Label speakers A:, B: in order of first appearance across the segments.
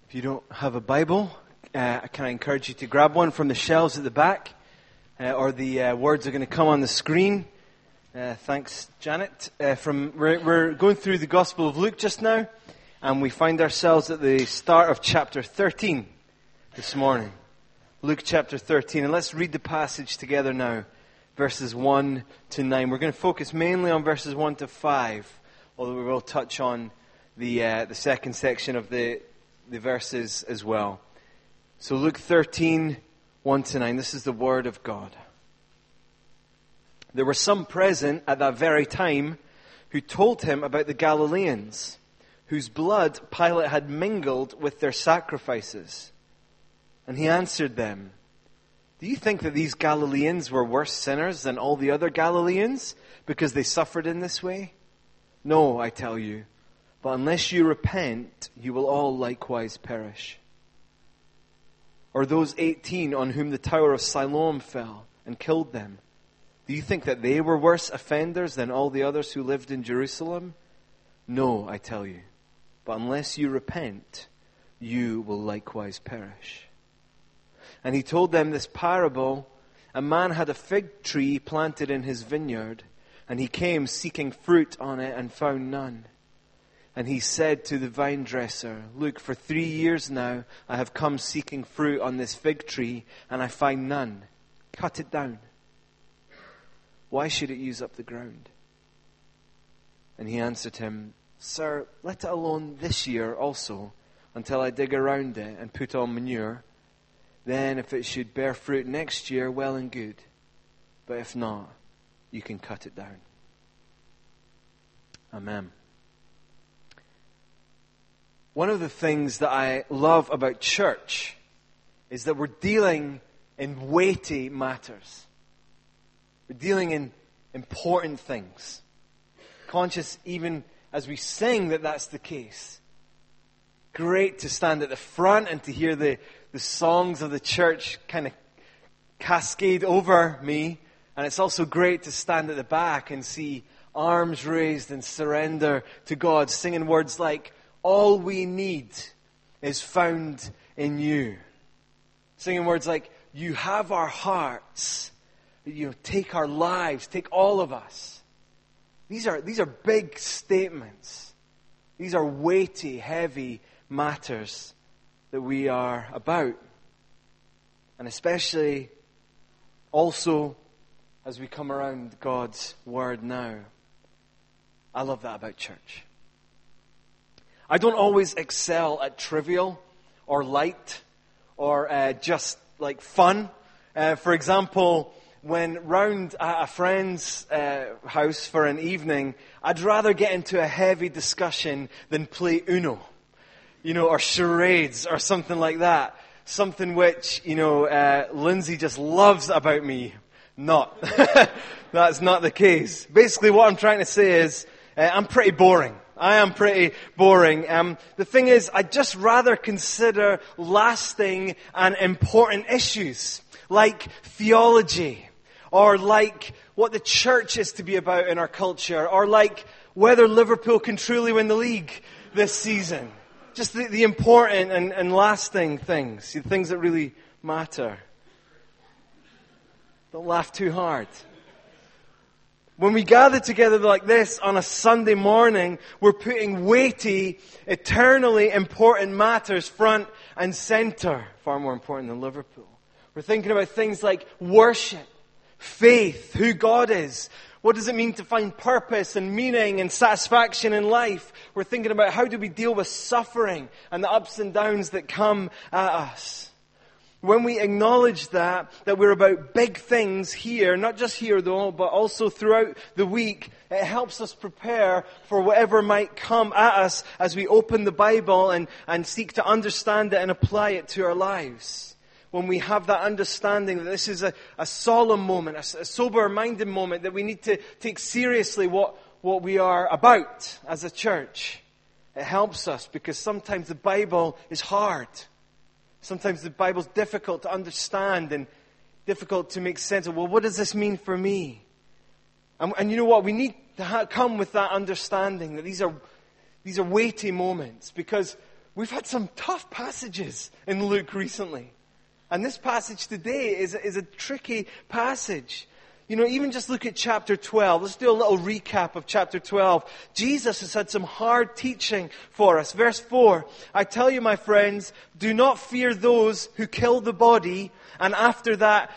A: If you don't have a Bible, can I encourage you to grab one from the shelves at the back, or the words are going to come on the screen. Thanks, Janet. We're going through the Gospel of Luke just now, and we find ourselves at the start of chapter 13 this morning. Luke chapter 13, and let's read the passage together now, verses 1 to 9. We're going to focus mainly on verses 1 to 5, although we will touch on the second section of the verses as well. So Luke 13, 1 to 9, this is the word of God. There were some present at that very time who told him about the Galileans, whose blood Pilate had mingled with their sacrifices. And he answered them, "Do you think that these Galileans were worse sinners than all the other Galileans because they suffered in this way? No, I tell you. But unless you repent, you will all likewise perish. Or those 18 on whom the tower of Siloam fell and killed them, do you think that they were worse offenders than all the others who lived in Jerusalem? No, I tell you. But unless you repent, you will likewise perish." And he told them this parable. A man had a fig tree planted in his vineyard, and he came seeking fruit on it and found none. And he said to the vine dresser, "Look, for 3 years now I have come seeking fruit on this fig tree, and I find none. Cut it down. Why should it use up the ground?" And he answered him, "Sir, let it alone this year also, until I dig around it and put on manure. Then if it should bear fruit next year, well and good. But if not, you can cut it down." Amen. One of the things that I love about church is that we're dealing in weighty matters. We're dealing in important things. Conscious even as we sing that that's the case. Great to stand at the front and to hear the songs of the church kind of cascade over me. And it's also great to stand at the back and see arms raised and surrender to God, singing words like, "All we need is found in you." Singing words like, "You have our hearts. Take our lives. Take all of us." These are big statements. These are weighty, heavy matters that we are about. And especially also as we come around God's Word now. I love that about church. I don't always excel at trivial or light or just like fun. For example, when round at a friend's house for an evening, I'd rather get into a heavy discussion than play Uno, or charades or something like that. Something which, Lindsay just loves about me. Not. That's not the case. Basically, what I'm trying to say is, I'm pretty boring. I am pretty boring. The thing is, I'd just rather consider lasting and important issues, like theology, or like what the church is to be about in our culture, or like whether Liverpool can truly win the league this season. Just the important and lasting things, the things that really matter. Don't laugh too hard. When we gather together like this on a Sunday morning, we're putting weighty, eternally important matters front and center. Far more important than Liverpool. We're thinking about things like worship, faith, who God is. What does it mean to find purpose and meaning and satisfaction in life? We're thinking about how do we deal with suffering and the ups and downs that come at us. When we acknowledge that we're about big things here, not just here though, but also throughout the week, it helps us prepare for whatever might come at us as we open the Bible and seek to understand it and apply it to our lives. When we have that understanding that this is a solemn moment, a sober-minded moment, that we need to take seriously what we are about as a church. It helps us because sometimes the Bible is hard. Sometimes the Bible's difficult to understand and difficult to make sense of. Well, what does this mean for me? And you know what? We need to come with that understanding that these are weighty moments. Because we've had some tough passages in Luke recently. And this passage today is a tricky passage. You know, even just look at chapter 12. Let's do a little recap of chapter 12. Jesus has had some hard teaching for us. Verse 4, I tell you, my friends, do not fear those who kill the body, and after that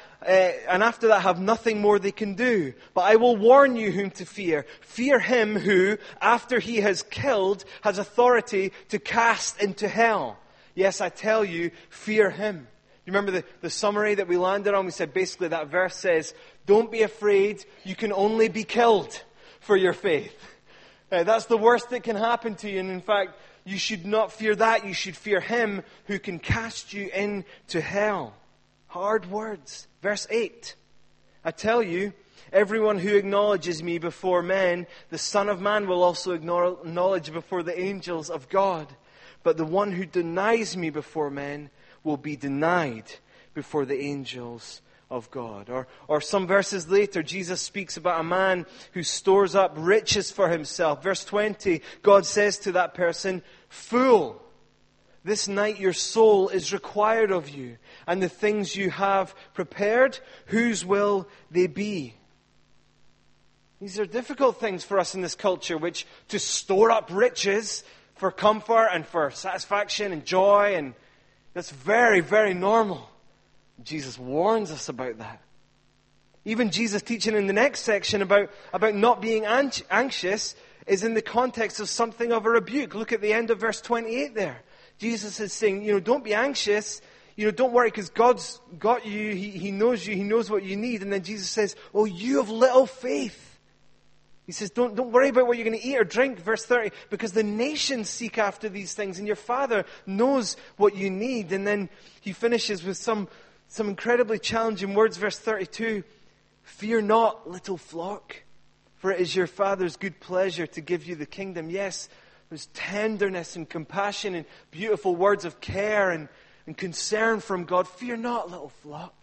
A: have nothing more they can do. But I will warn you whom to fear. Fear him who, after he has killed, has authority to cast into hell. Yes, I tell you, fear him. You remember the summary that we landed on? We said basically that verse says, don't be afraid, you can only be killed for your faith. That's the worst that can happen to you. And in fact, you should not fear that. You should fear him who can cast you into hell. Hard words. Verse 8. I tell you, everyone who acknowledges me before men, the Son of Man will also acknowledge before the angels of God. But the one who denies me before men will be denied before the angels of God. Or some verses later, Jesus speaks about a man who stores up riches for himself. Verse 20, God says to that person, fool, this night your soul is required of you, and the things you have prepared, whose will they be? These are difficult things for us in this culture, which to store up riches for comfort and for satisfaction and joy, and that's very, very normal. Jesus warns us about that. Even Jesus teaching in the next section about not being anxious is in the context of something of a rebuke. Look at the end of verse 28 there. Jesus is saying, don't be anxious. Don't worry because God's got you. He knows you. He knows what you need. And then Jesus says, oh, you have little faith. He says, don't worry about what you're going to eat or drink, verse 30, because the nations seek after these things, and your Father knows what you need. And then he finishes with some incredibly challenging words, verse 32. Fear not, little flock, for it is your Father's good pleasure to give you the kingdom. Yes, there's tenderness and compassion and beautiful words of care and concern from God. Fear not, little flock.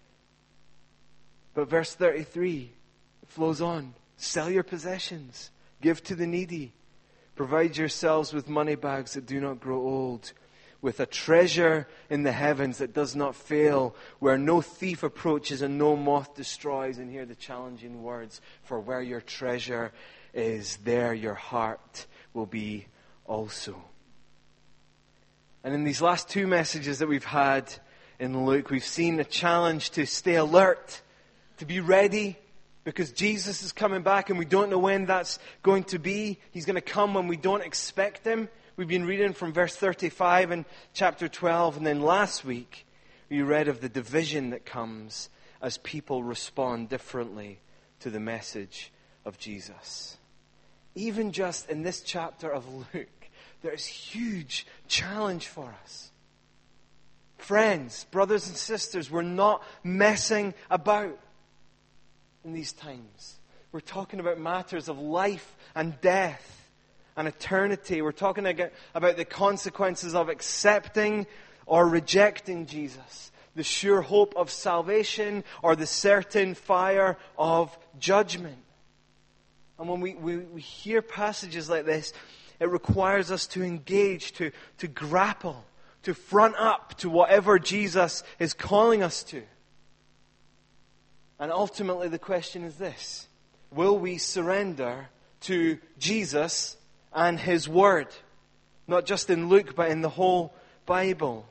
A: But verse 33 flows on. Sell your possessions. Give to the needy. Provide yourselves with money bags that do not grow old, with a treasure in the heavens that does not fail, where no thief approaches and no moth destroys. And hear the challenging words, for where your treasure is, there your heart will be also. And in these last two messages that we've had in Luke, we've seen a challenge to stay alert, to be ready, because Jesus is coming back and we don't know when that's going to be. He's going to come when we don't expect him. We've been reading from verse 35 in chapter 12. And then last week, we read of the division that comes as people respond differently to the message of Jesus. Even just in this chapter of Luke, there's huge challenge for us. Friends, brothers and sisters, we're not messing about in these times. We're talking about matters of life and death and eternity. We're talking about the consequences of accepting or rejecting Jesus, the sure hope of salvation or the certain fire of judgment. And when we hear passages like this, it requires us to engage, to grapple, to front up to whatever Jesus is calling us to. And ultimately the question is this: will we surrender to Jesus and his word? Not just in Luke, but in the whole Bible.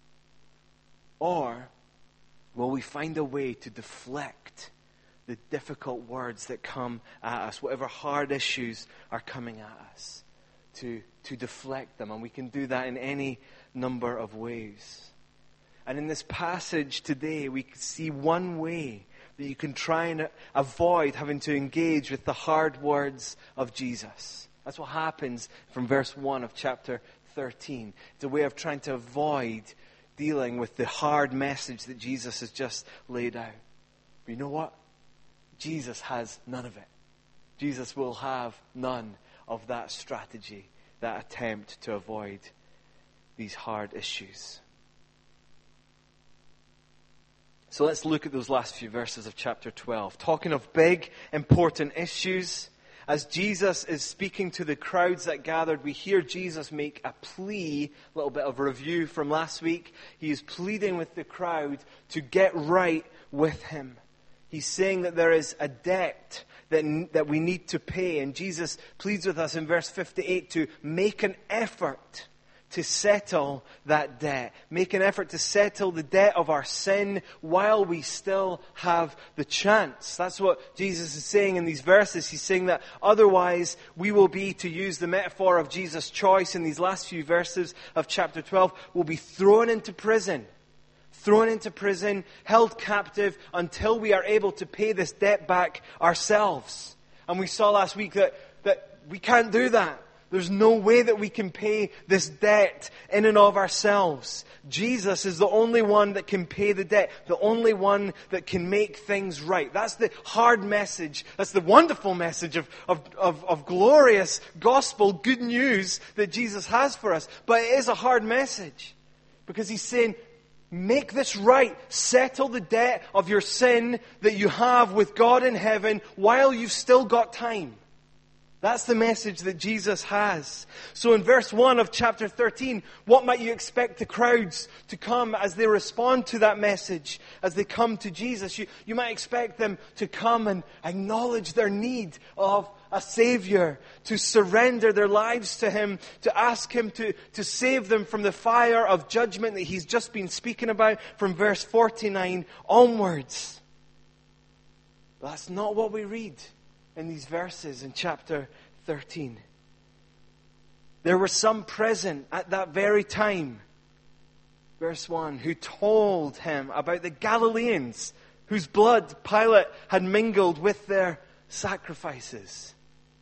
A: Or will we find a way to deflect the difficult words that come at us, whatever hard issues are coming at us, to deflect them? And we can do that in any number of ways. And in this passage today, we see one way that you can try and avoid having to engage with the hard words of Jesus. That's what happens from verse 1 of chapter 13. It's a way of trying to avoid dealing with the hard message that Jesus has just laid out. But you know what? Jesus has none of it. Jesus will have none of that strategy, that attempt to avoid these hard issues. So let's look at those last few verses of chapter 12. Talking of big, important issues As Jesus is speaking to the crowds that gathered, we hear Jesus make a plea, a little bit of review from last week. He is pleading with the crowd to get right with him. He's saying that there is a debt that we need to pay. And Jesus pleads with us in verse 58 to make an effort to settle that debt. Make an effort to settle the debt of our sin while we still have the chance. That's what Jesus is saying in these verses. He's saying that otherwise we will be, to use the metaphor of Jesus' choice in these last few verses of chapter 12, will be thrown into prison. Thrown into prison, held captive until we are able to pay this debt back ourselves. And we saw last week that we can't do that. There's no way that we can pay this debt in and of ourselves. Jesus is the only one that can pay the debt, the only one that can make things right. That's the hard message. That's the wonderful message of glorious gospel, good news that Jesus has for us. But it is a hard message because he's saying, make this right. Settle the debt of your sin that you have with God in heaven while you've still got time. That's the message that Jesus has. So in verse 1 of chapter 13, what might you expect the crowds to come as they respond to that message, as they come to Jesus? You might expect them to come and acknowledge their need of a Savior, to surrender their lives to Him, to ask Him to save them from the fire of judgment that He's just been speaking about from verse 49 onwards. But that's not what we read in these verses in chapter 13. There were some present at that very time, verse 1, who told him about the Galileans whose blood Pilate had mingled with their sacrifices.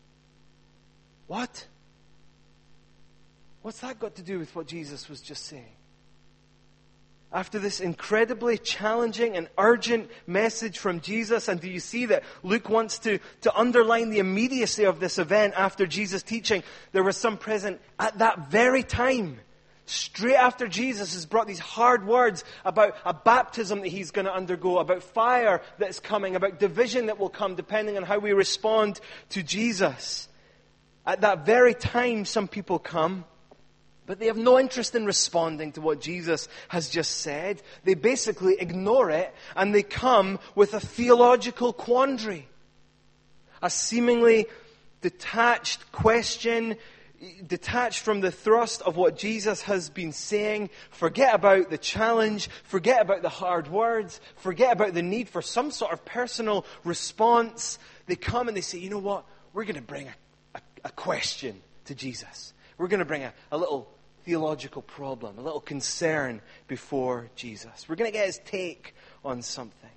A: What? What's that got to do with what Jesus was just saying? After this incredibly challenging and urgent message from Jesus, and do you see that Luke wants to underline the immediacy of this event after Jesus' teaching? There was some present at that very time, straight after Jesus has brought these hard words about a baptism that He's going to undergo, about fire that's coming, about division that will come depending on how we respond to Jesus. At that very time, some people come, but they have no interest in responding to what Jesus has just said. They basically ignore it, and they come with a theological quandary. A seemingly detached question, detached from the thrust of what Jesus has been saying. Forget about the challenge, forget about the hard words, forget about the need for some sort of personal response. They come and they say, you know what? We're going to bring a question to Jesus. We're going to bring a little theological problem, a little concern before Jesus. We're going to get His take on something.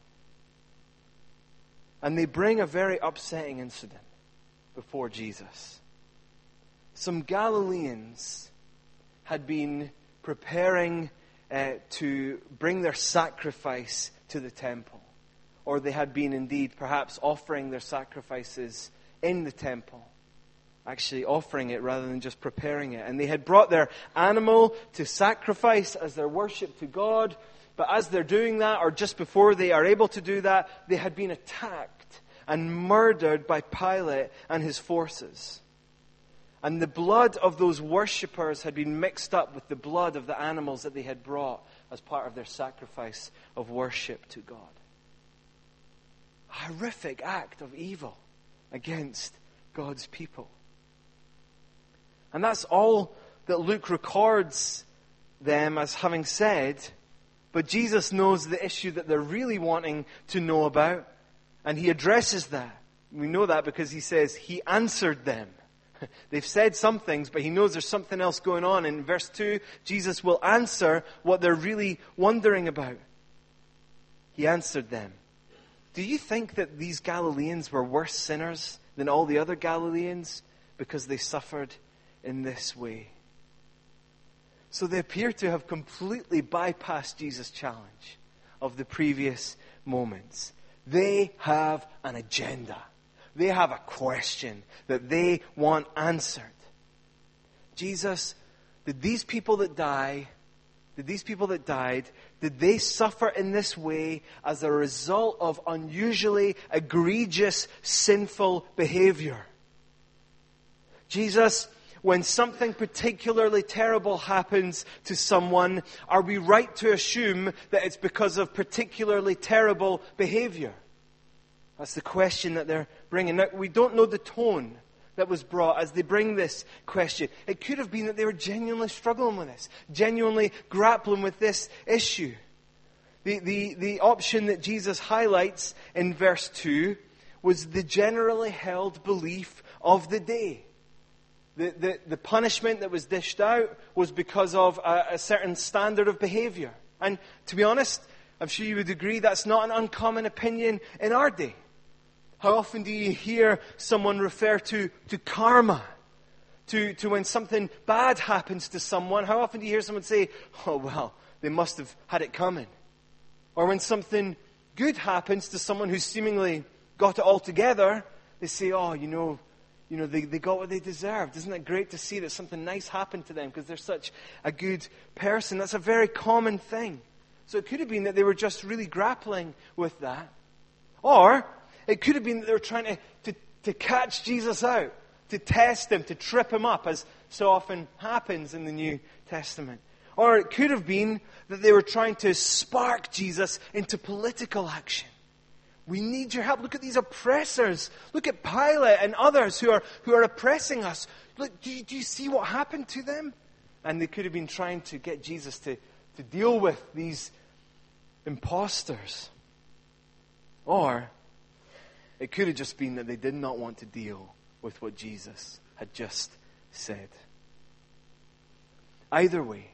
A: And they bring a very upsetting incident before Jesus. Some Galileans had been preparing to bring their sacrifice to the temple. Or they had been indeed perhaps offering their sacrifices in the temple. Actually offering it rather than just preparing it. And they had brought their animal to sacrifice as their worship to God. But as they're doing that, or just before they are able to do that, they had been attacked and murdered by Pilate and his forces. And the blood of those worshippers had been mixed up with the blood of the animals that they had brought as part of their sacrifice of worship to God. A horrific act of evil against God's people. And that's all that Luke records them as having said. But Jesus knows the issue that they're really wanting to know about. And He addresses that. We know that because He says He answered them. They've said some things, but He knows there's something else going on. In verse 2, Jesus will answer what they're really wondering about. He answered them. Do you think that these Galileans were worse sinners than all the other Galileans because they suffered in this way? So they appear to have completely bypassed Jesus' challenge of the previous moments. They have an agenda. They have a question that they want answered. Jesus, did these people that died, did they suffer in this way as a result of unusually egregious, sinful behavior? Jesus, when something particularly terrible happens to someone, are we right to assume that it's because of particularly terrible behavior? That's the question that they're bringing. Now, we don't know the tone that was brought as they bring this question. It could have been that they were genuinely struggling with this, genuinely grappling with this issue. The option that Jesus highlights in verse 2 was the generally held belief of the day. The punishment that was dished out was because of a certain standard of behavior. And to be honest, I'm sure you would agree that's not an uncommon opinion in our day. How often do you hear someone refer to karma? To when something bad happens to someone, how often do you hear someone say, oh well, they must have had it coming? Or when something good happens to someone who seemingly got it all together, they say, oh, they got what they deserved. Isn't it great to see that something nice happened to them because they're such a good person? That's a very common thing. So it could have been that they were just really grappling with that. Or it could have been that they were trying to catch Jesus out, to test him, to trip him up, as so often happens in the New Testament. Or it could have been that they were trying to spark Jesus into political action. We need your help. Look at these oppressors. Look at Pilate and others who are oppressing us. Look, do you see what happened to them? And they could have been trying to get Jesus to deal with these imposters. Or it could have just been that they did not want to deal with what Jesus had just said. Either way,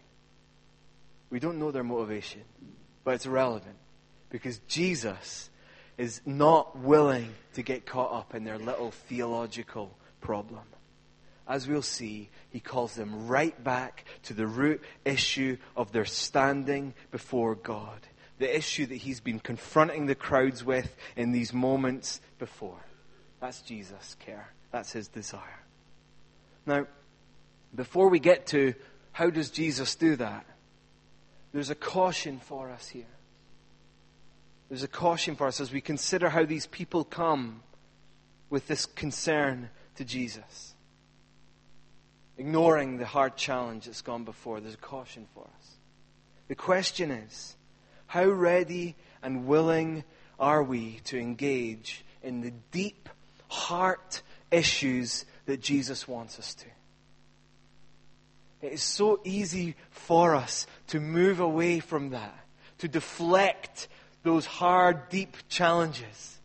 A: we don't know their motivation, but it's relevant because Jesus is not willing to get caught up in their little theological problem. As we'll see, he calls them right back to the root issue of their standing before God. The issue that he's been confronting the crowds with in these moments before. That's Jesus' care. That's his desire. Now, before we get to how does Jesus do that, there's a caution for us here. There's a caution for us as we consider how these people come with this concern to Jesus. Ignoring the hard challenge that's gone before, there's a caution for us. The question is, how ready and willing are we to engage in the deep heart issues that Jesus wants us to? It is so easy for us to move away from that, to deflect those hard, deep challenges,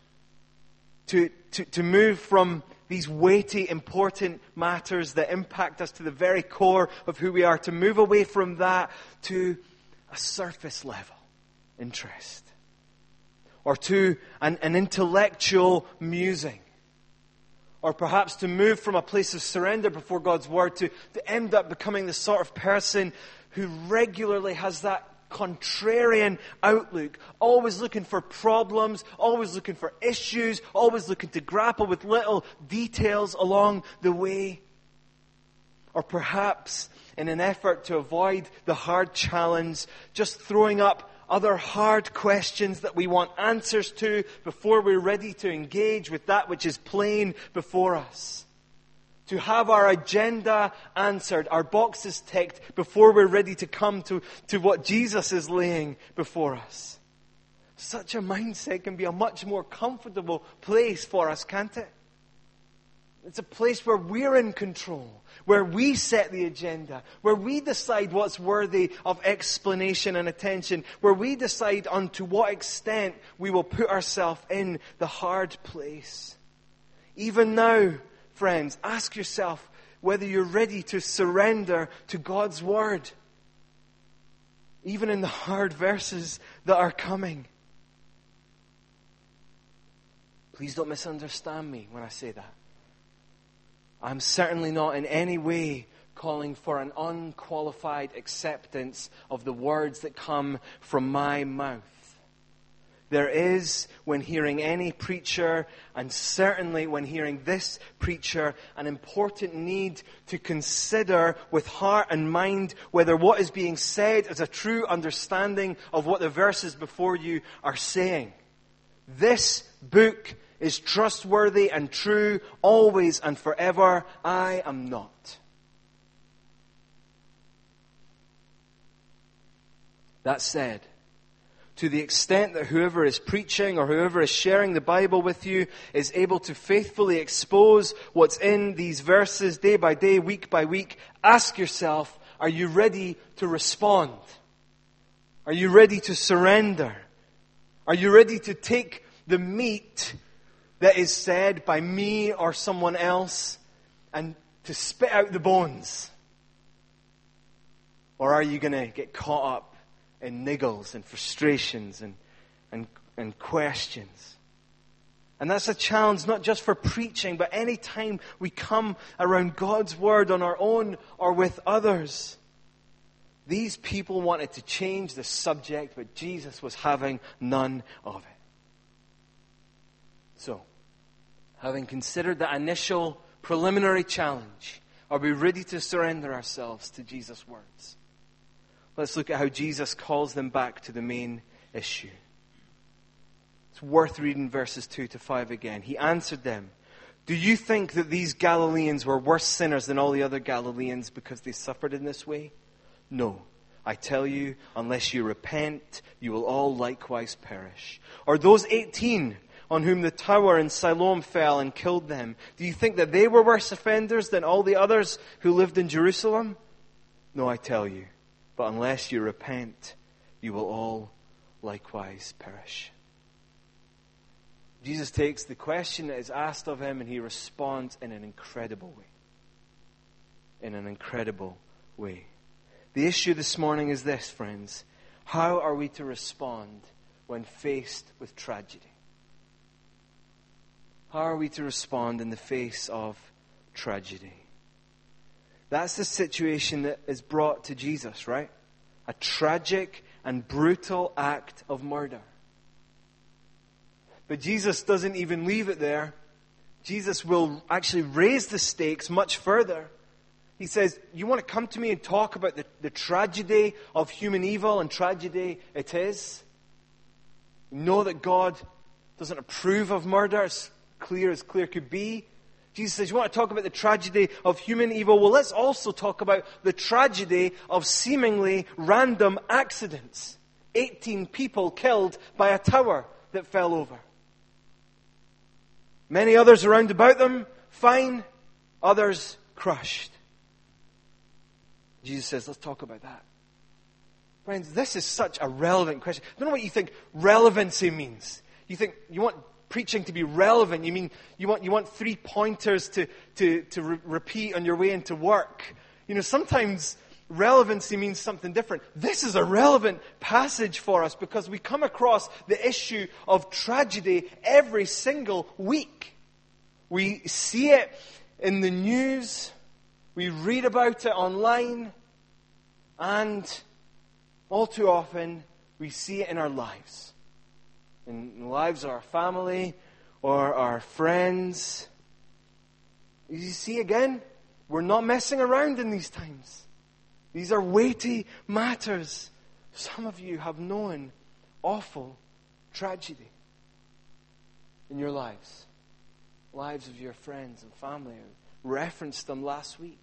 A: to move from these weighty, important matters that impact us to the very core of who we are, to move away from that to a surface level interest, or to an intellectual musing, or perhaps to move from a place of surrender before God's Word to end up becoming the sort of person who regularly has that contrarian outlook, always looking for problems, always looking for issues, always looking to grapple with little details along the way. Or perhaps, in an effort to avoid the hard challenge, just throwing up other hard questions that we want answers to before we're ready to engage with that which is plain before us. To have our agenda answered, our boxes ticked before we're ready to come to what Jesus is laying before us. Such a mindset can be a much more comfortable place for us, can't it? It's a place where we're in control, where we set the agenda, where we decide what's worthy of explanation and attention, where we decide unto what extent we will put ourselves in the hard place. Even now, friends, ask yourself whether you're ready to surrender to God's Word, even in the hard verses that are coming. Please don't misunderstand me when I say that. I'm certainly not in any way calling for an unqualified acceptance of the words that come from my mouth. There is, when hearing any preacher, and certainly when hearing this preacher, an important need to consider with heart and mind whether what is being said is a true understanding of what the verses before you are saying. This book is trustworthy and true, always and forever. I am not. That said, to the extent that whoever is preaching or whoever is sharing the Bible with you is able to faithfully expose what's in these verses day by day, week by week, ask yourself, are you ready to respond? Are you ready to surrender? Are you ready to take the meat that is said by me or someone else and to spit out the bones? Or are you going to get caught up in niggles and frustrations and questions? And that's a challenge not just for preaching, but any time we come around God's Word on our own or with others. These people wanted to change the subject, but Jesus was having none of it. So, having considered that initial preliminary challenge, are we ready to surrender ourselves to Jesus' words? Let's look at how Jesus calls them back to the main issue. It's worth reading verses 2 to 5 again. He answered them, "Do you think that these Galileans were worse sinners than all the other Galileans because they suffered in this way? No, I tell you, unless you repent, you will all likewise perish. Or those 18 on whom the tower in Siloam fell and killed them, do you think that they were worse offenders than all the others who lived in Jerusalem? No, I tell you, but unless you repent, you will all likewise perish." Jesus takes the question that is asked of him and he responds in an incredible way. In an incredible way. The issue this morning is this, friends. How are we to respond when faced with tragedy? How are we to respond in the face of tragedy? That's the situation that is brought to Jesus, right? A tragic and brutal act of murder. But Jesus doesn't even leave it there. Jesus will actually raise the stakes much further. He says, you want to come to me and talk about the tragedy of human evil, and tragedy it is. You know that God doesn't approve of murder, as clear could be. Jesus says, you want to talk about the tragedy of human evil? Well, let's also talk about the tragedy of seemingly random accidents. 18 people killed by a tower that fell over. Many others around about them, fine. Others crushed. Jesus says, let's talk about that. Friends, this is such a relevant question. I don't know what you think relevancy means. You think you want preaching to be relevant. You mean you want 3 pointers to repeat on your way into work. You know, sometimes relevancy means something different. This is a relevant passage for us because we come across the issue of tragedy every single week. We see it in the news. We read about it online. And all too often, we see it in our lives. In the lives of our family or our friends. You see, again, we're not messing around in these times. These are weighty matters. Some of you have known awful tragedy in your lives. Lives of your friends and family. I referenced them last week.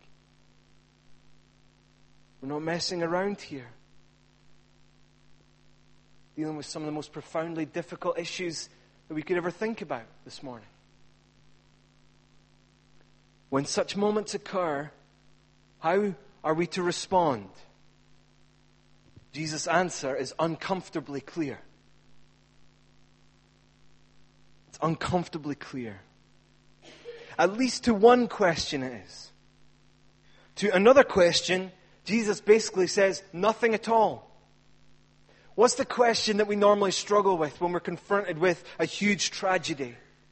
A: We're not messing around here. Dealing with some of the most profoundly difficult issues that we could ever think about this morning. When such moments occur, how are we to respond? Jesus' answer is uncomfortably clear. It's uncomfortably clear. At least to one question it is. To another question, Jesus basically says nothing at all. What's the question that we normally struggle with when we're confronted with a huge tragedy?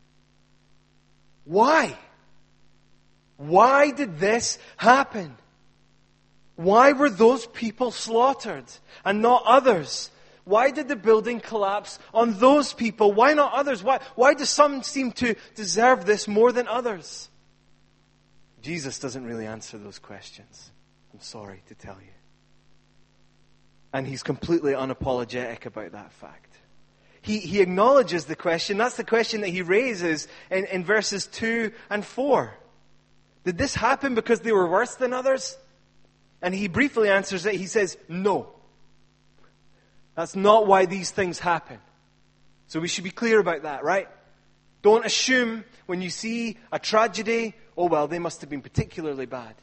A: Why? Why did this happen? Why were those people slaughtered and not others? Why did the building collapse on those people? Why not others? Why do some seem to deserve this more than others? Jesus doesn't really answer those questions. I'm sorry to tell you. And he's completely unapologetic about that fact. he acknowledges the question. That's the question that he raises in verses 2 and 4. Did this happen because they were worse than others? And he briefly answers it. He says, no. That's not why these things happen. So we should be clear about that, right? Don't assume when you see a tragedy, oh well, they must have been particularly bad.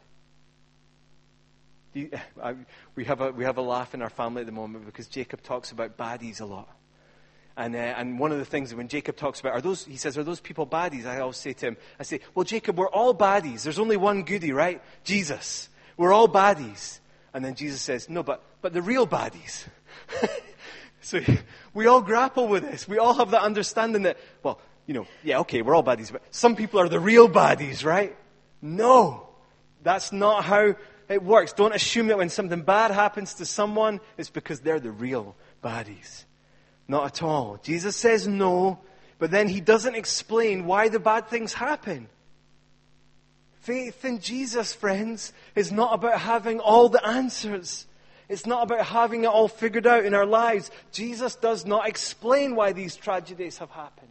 A: We have a laugh in our family at the moment because Jacob talks about baddies a lot. And one of the things when Jacob talks about, he says, are those people baddies? I always say to him, well, Jacob, we're all baddies. There's only one goodie, right? Jesus. We're all baddies. And then Jesus says, no, but the real baddies. So we all grapple with this. We all have that understanding that, well, yeah, okay, we're all baddies, but some people are the real baddies, right? No, that's not how it works. Don't assume that when something bad happens to someone, it's because they're the real baddies. Not at all. Jesus says no, but then he doesn't explain why the bad things happen. Faith in Jesus, friends, is not about having all the answers. It's not about having it all figured out in our lives. Jesus does not explain why these tragedies have happened.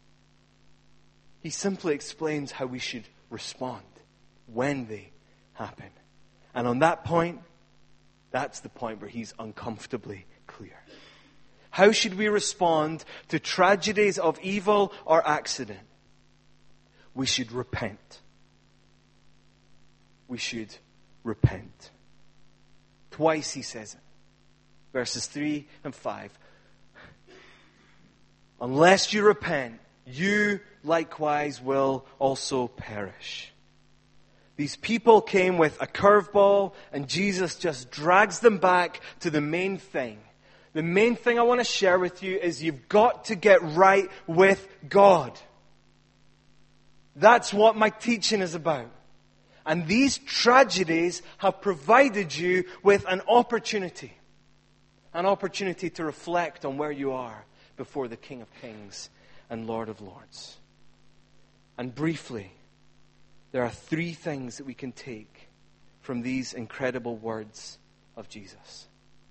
A: He simply explains how we should respond when they happen. And on that point, that's the point where he's uncomfortably clear. How should we respond to tragedies of evil or accident? We should repent. We should repent. Twice he says it. Verses 3 and 5. Unless you repent, you likewise will also perish. These people came with a curveball, and Jesus just drags them back to the main thing. The main thing I want to share with you is you've got to get right with God. That's what my teaching is about. And these tragedies have provided you with an opportunity to reflect on where you are before the King of Kings and Lord of Lords. And briefly, there are 3 things that we can take from these incredible words of Jesus.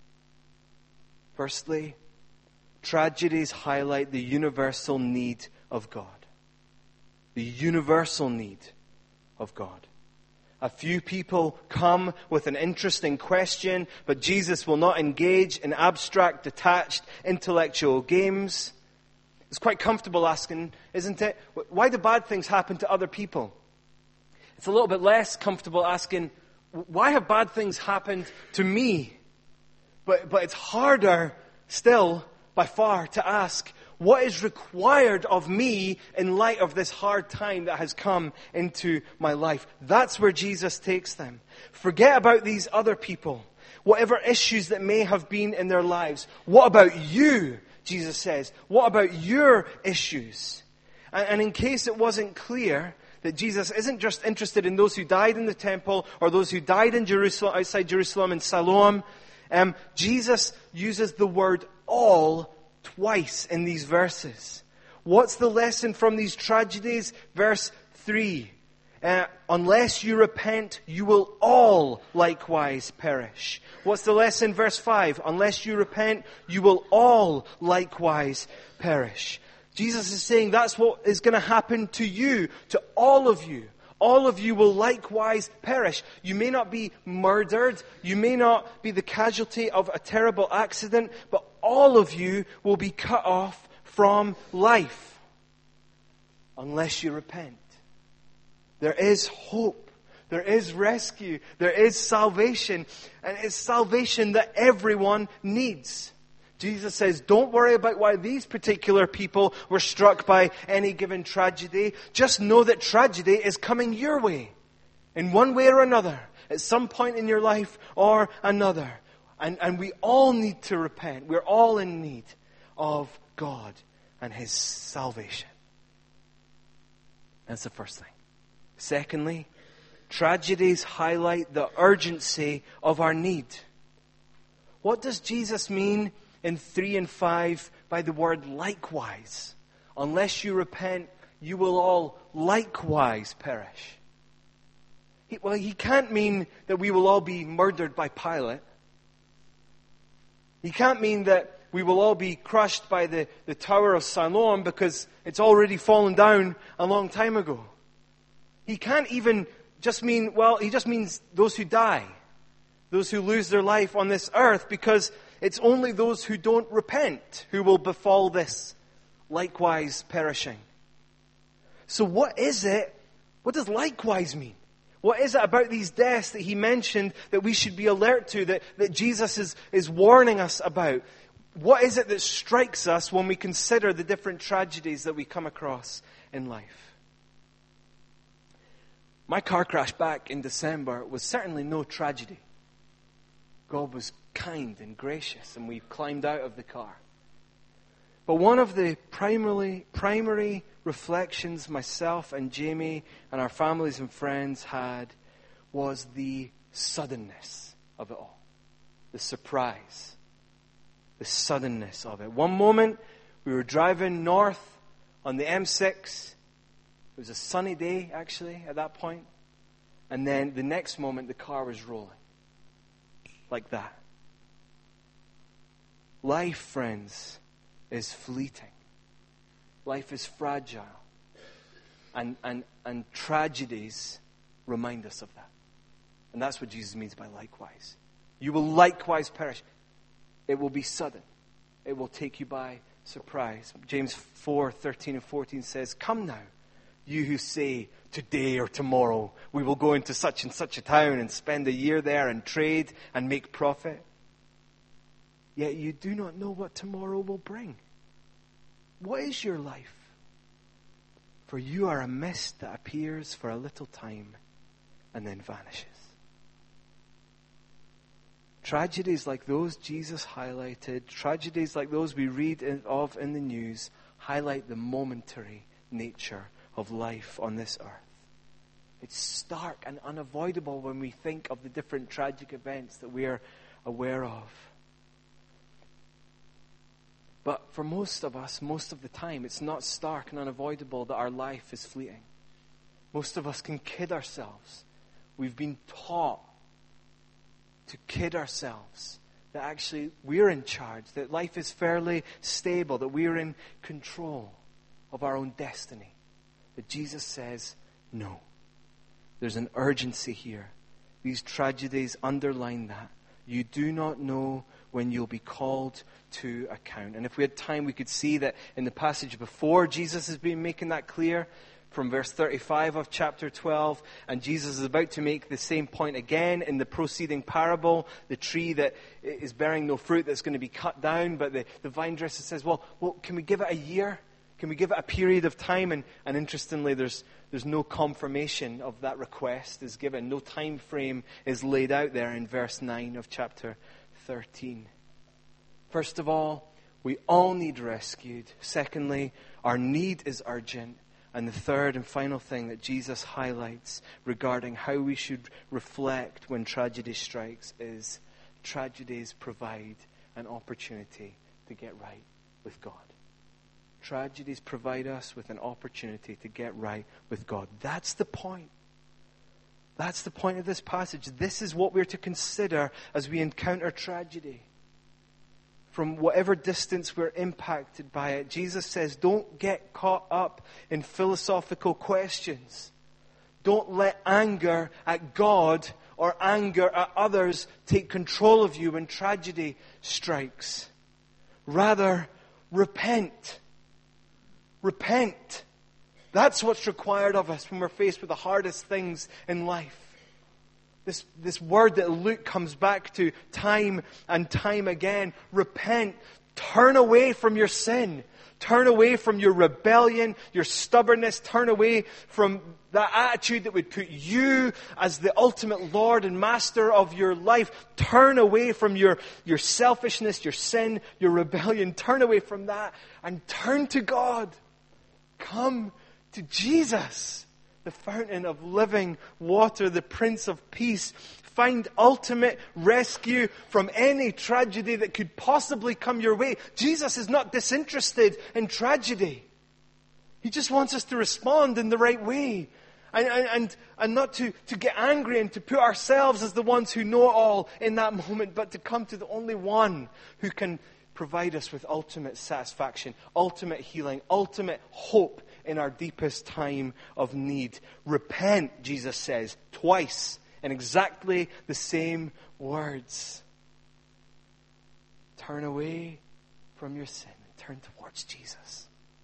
A: Firstly, tragedies highlight the universal need of God. The universal need of God. A few people come with an interesting question, but Jesus will not engage in abstract, detached, intellectual games. It's quite comfortable asking, isn't it? Why do bad things happen to other people? It's a little bit less comfortable asking, why have bad things happened to me? But it's harder still, by far, to ask, what is required of me in light of this hard time that has come into my life? That's where Jesus takes them. Forget about these other people, whatever issues that may have been in their lives. What about you, Jesus says? What about your issues? And in case it wasn't clear that Jesus isn't just interested in those who died in the temple or those who died in Jerusalem, outside Jerusalem in Siloam, Jesus uses the word all twice in these verses. What's the lesson from these tragedies? Verse 3. Unless you repent, you will all likewise perish. What's the lesson? Verse 5. Unless you repent, you will all likewise perish. Jesus is saying that's what is going to happen to you, to all of you. All of you will likewise perish. You may not be murdered. You may not be the casualty of a terrible accident, but all of you will be cut off from life unless you repent. There is hope. There is rescue. There is salvation. And it's salvation that everyone needs. Jesus says, don't worry about why these particular people were struck by any given tragedy. Just know that tragedy is coming your way, in one way or another, at some point in your life or another. And we all need to repent. We're all in need of God and His salvation. That's the first thing. Secondly, tragedies highlight the urgency of our need. What does Jesus mean in 3 and 5 by the word likewise? Unless you repent, you will all likewise perish. He can't mean that we will all be murdered by Pilate. He can't mean that we will all be crushed by the Tower of Siloam because it's already fallen down a long time ago. He can't even just mean, he just means those who die, those who lose their life on this earth, because it's only those who don't repent who will befall this, likewise perishing. So what is it? What does likewise mean? What is it about these deaths that he mentioned that we should be alert to, that Jesus is warning us about? What is it that strikes us when we consider the different tragedies that we come across in life? My car crash back in December was certainly no tragedy. God was kind and gracious, and we climbed out of the car. But one of the primary reflections myself and Jamie and our families and friends had was the suddenness of it all. The surprise. The suddenness of it. One moment, we were driving north on the M6. It was a sunny day, actually, at that point. And then the next moment, the car was rolling. Like that. Life, friends, is fleeting. Life is fragile. And tragedies remind us of that. And that's what Jesus means by likewise. You will likewise perish. It will be sudden. It will take you by surprise. James 4:13 and 14 says, "Come now, you who say, today or tomorrow we will go into such and such a town and spend a year there and trade and make profit. Yet you do not know what tomorrow will bring. What is your life? For you are a mist that appears for a little time and then vanishes." Tragedies like those Jesus highlighted, tragedies like those we read of in the news, highlight the momentary nature of life on this earth. It's stark and unavoidable when we think of the different tragic events that we are aware of. But for most of us, most of the time, it's not stark and unavoidable that our life is fleeting. Most of us can kid ourselves. We've been taught to kid ourselves that actually we're in charge, that life is fairly stable, that we're in control of our own destiny. But Jesus says, no. There's an urgency here. These tragedies underline that. You do not know when you'll be called to account. And if we had time, we could see that in the passage before, Jesus has been making that clear from verse 35 of chapter 12. And Jesus is about to make the same point again in the preceding parable, the tree that is bearing no fruit that's going to be cut down. But the vine dresser says, well, can we give it a year? Can we give it a period of time? And interestingly, there's no confirmation of that request is given. No time frame is laid out there in verse 9 of chapter 13. First of all, we all need rescued. Secondly, our need is urgent. And the third and final thing that Jesus highlights regarding how we should reflect when tragedy strikes is tragedies provide an opportunity to get right with God. Tragedies provide us with an opportunity to get right with God. That's the point. That's the point of this passage. This is what we're to consider as we encounter tragedy. From whatever distance we're impacted by it, Jesus says, don't get caught up in philosophical questions. Don't let anger at God or anger at others take control of you when tragedy strikes. Rather, repent. Repent. That's what's required of us when we're faced with the hardest things in life. This word that Luke comes back to time and time again. Repent. Turn away from your sin. Turn away from your rebellion, your stubbornness. Turn away from that attitude that would put you as the ultimate Lord and Master of your life. Turn away from your selfishness, your sin, your rebellion. Turn away from that and turn to God. Come to Jesus, the fountain of living water, the Prince of Peace. Find ultimate rescue from any tragedy that could possibly come your way. Jesus is not disinterested in tragedy. He just wants us to respond in the right way. And not to get angry and to put ourselves as the ones who know all in that moment, but to come to the only one who can provide us with ultimate satisfaction, ultimate healing, ultimate hope in our deepest time of need. Repent, Jesus says, twice, in exactly the same words. Turn away from your sin and turn towards Jesus.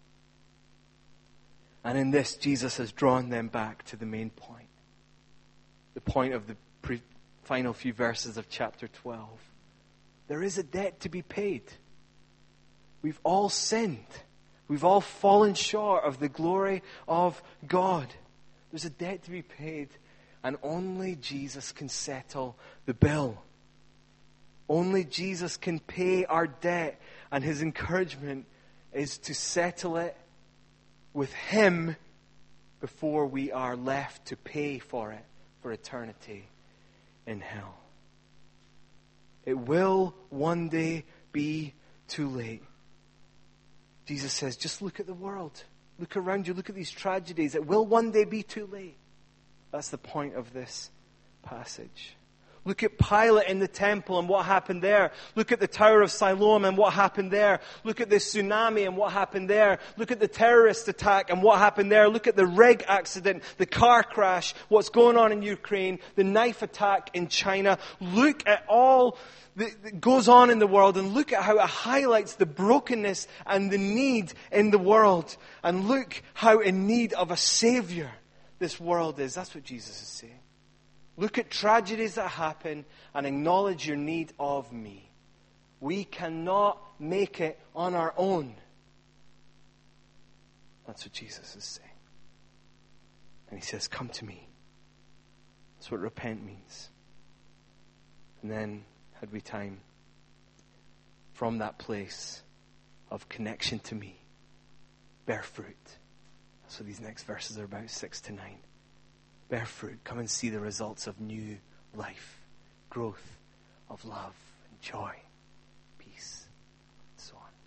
A: And in this, Jesus has drawn them back to the main point. The point of the final few verses of chapter 12. There is a debt to be paid. We've all sinned. We've all fallen short of the glory of God. There's a debt to be paid, and only Jesus can settle the bill. Only Jesus can pay our debt, and his encouragement is to settle it with him before we are left to pay for it for eternity in hell. It will one day be too late. Jesus says, just look at the world. Look around you. Look at these tragedies. It will one day be too late. That's the point of this passage. Look at Pilate in the temple and what happened there. Look at the Tower of Siloam and what happened there. Look at the tsunami and what happened there. Look at the terrorist attack and what happened there. Look at the rig accident, the car crash, what's going on in Ukraine, the knife attack in China. Look at all that goes on in the world and look at how it highlights the brokenness and the need in the world. And look how in need of a Savior this world is. That's what Jesus is saying. Look at tragedies that happen and acknowledge your need of me. We cannot make it on our own. That's what Jesus is saying. And he says, come to me. That's what repent means. And then, had we time, from that place of connection to me, bear fruit. That's what these next verses are about, 6 to 9. Bear fruit. Come and see the results of new life, growth of love and joy, peace, and so on.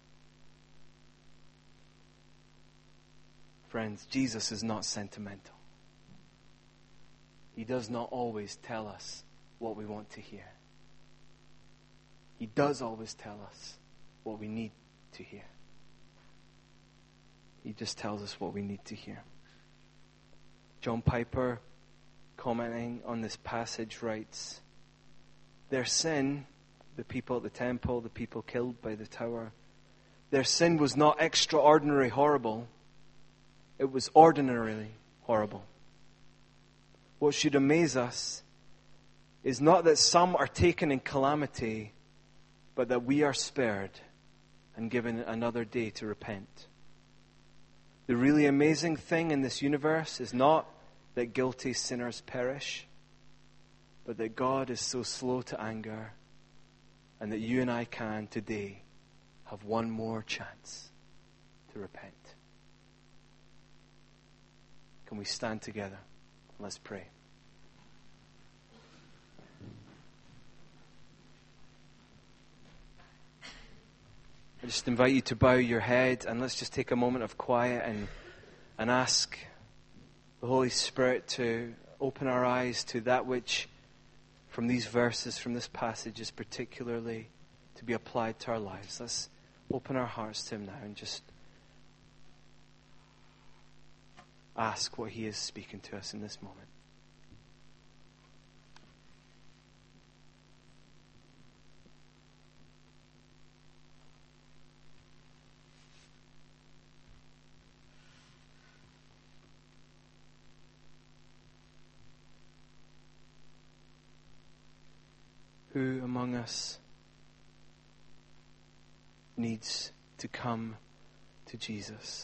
A: Friends, Jesus is not sentimental. He does not always tell us what we want to hear. He does always tell us what we need to hear. He just tells us what we need to hear. John Piper, commenting on this passage, writes, their sin, the people at the temple, the people killed by the tower, their sin was not extraordinary horrible. It was ordinarily horrible. What should amaze us is not that some are taken in calamity, but that we are spared and given another day to repent. The really amazing thing in this universe is not that guilty sinners perish, but that God is so slow to anger and that you and I can today have one more chance to repent. Can we stand together? Let's pray. I just invite you to bow your head and let's just take a moment of quiet and ask the Holy Spirit to open our eyes to that which from these verses, from this passage, is particularly to be applied to our lives. Let's open our hearts to Him now and just ask what He is speaking to us in this moment. Who among us needs to come to Jesus?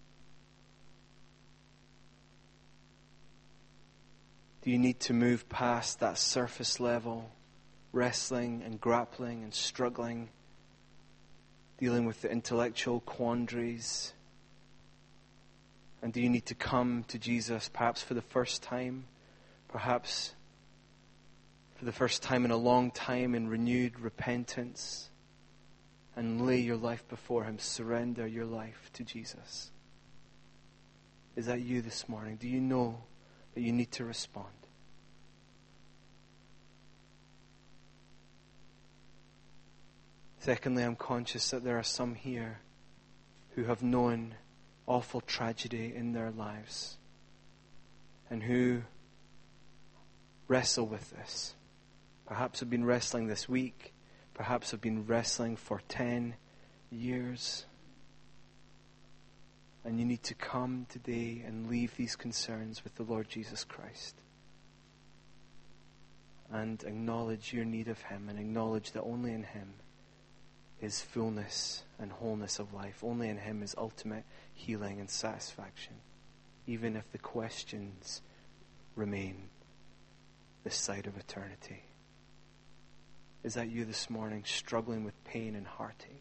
A: Do you need to move past that surface level, wrestling and grappling and struggling, dealing with the intellectual quandaries? And do you need to come to Jesus perhaps for the first time, perhaps for the first time in a long time in renewed repentance, and lay your life before Him, surrender your life to Jesus? Is that you this morning? Do you know that you need to respond? Secondly, I'm conscious that there are some here who have known awful tragedy in their lives and who wrestle with this. Perhaps have been wrestling this week. Perhaps have been wrestling for 10 years. And you need to come today and leave these concerns with the Lord Jesus Christ. And acknowledge your need of Him, and acknowledge that only in Him is fullness and wholeness of life. Only in Him is ultimate healing and satisfaction, even if the questions remain this side of eternity. Is that you this morning, struggling with pain and heartache?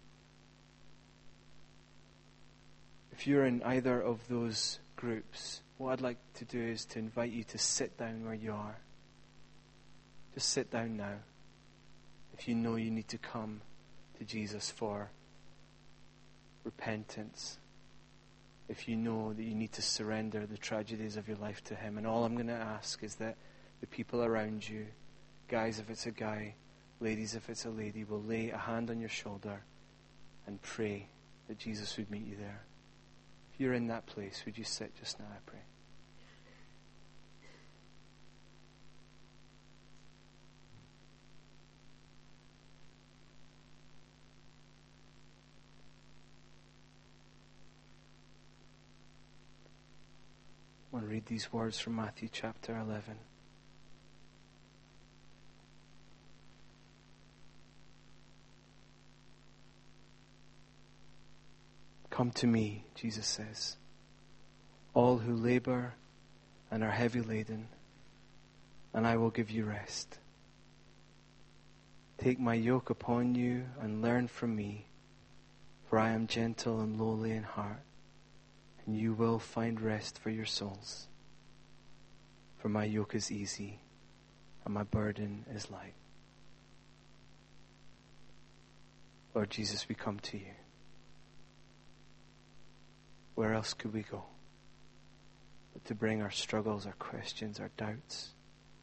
A: If you're in either of those groups, what I'd like to do is to invite you to sit down where you are. Just sit down now. If you know you need to come to Jesus for repentance, if you know that you need to surrender the tragedies of your life to Him, and all I'm going to ask is that the people around you, guys if it's a guy, ladies if it's a lady, will lay a hand on your shoulder and pray that Jesus would meet you there. If you're in that place, would you sit just now, I pray? I want to read these words from Matthew chapter 11. Come to me, Jesus says, all who labor and are heavy laden, and I will give you rest. Take my yoke upon you and learn from me, for I am gentle and lowly in heart, and you will find rest for your souls. For my yoke is easy and my burden is light. Lord Jesus, we come to you. Where else could we go but to bring our struggles, our questions, our doubts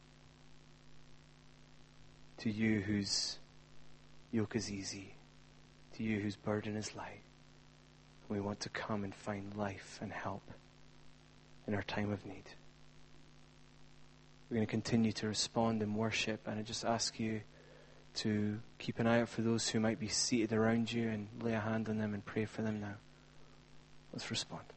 A: to you whose yoke is easy, to you whose burden is light. We want to come and find life and help in our time of need. We're going to continue to respond in worship, and I just ask you to keep an eye out for those who might be seated around you and lay a hand on them and pray for them now. Let's respond.